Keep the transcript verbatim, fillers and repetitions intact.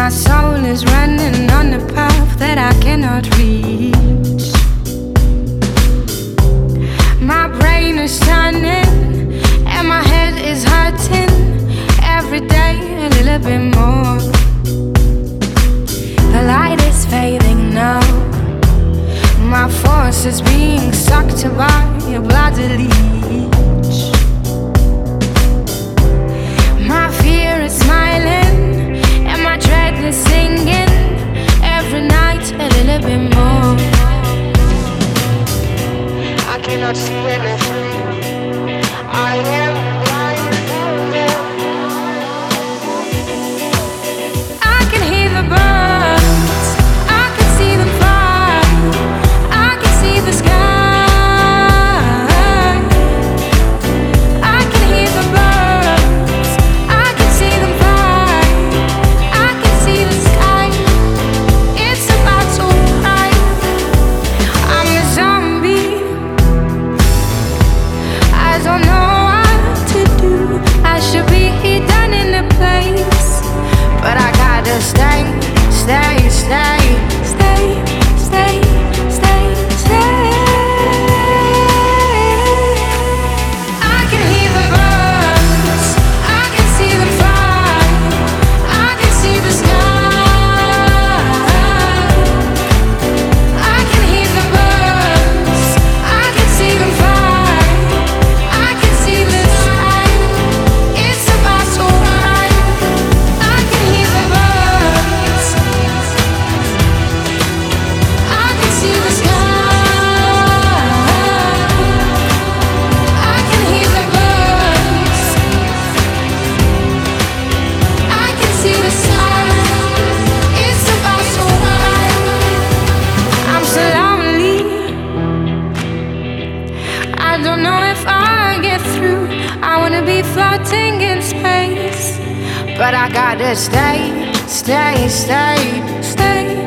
My soul is running on a path that I cannot reach. My brain is turning and my head is hurting. Every day a little bit more. The light is fading now. My force is being sucked by a bloody leech. My fear is smiling and my dread is singing. Every night a little bit more. I cannot see anything. I am blind. I can hear the birds. I can see them fly. I can see the sky. I can hear the birds. I can see them fly. I can see the sky. It's about to rise. I'm a zombie. I don't know what to do. I should be done in a place, but I gotta stay, stay, stay, stay, stay, stay, stay. I can hear the birds. I can see them fly. I can see the sky. I can hear the birds. I can see them fly. I can see the sky. It's about to rise. I can hear the birds. I can see the sky. I can hear the birds. I can see the sky. It's about to rise. I'm so lonely. I don't know if I'll get through. I wanna be floating in space, but I gotta stay, stay, stay, stay.